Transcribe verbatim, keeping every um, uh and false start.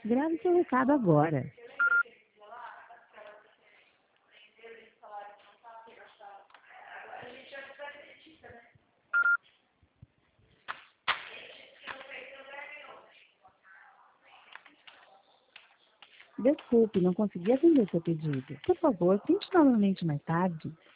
Grave seu recado agora. Desculpe, não consegui atender seu pedido. Por favor, tente novamente mais tarde.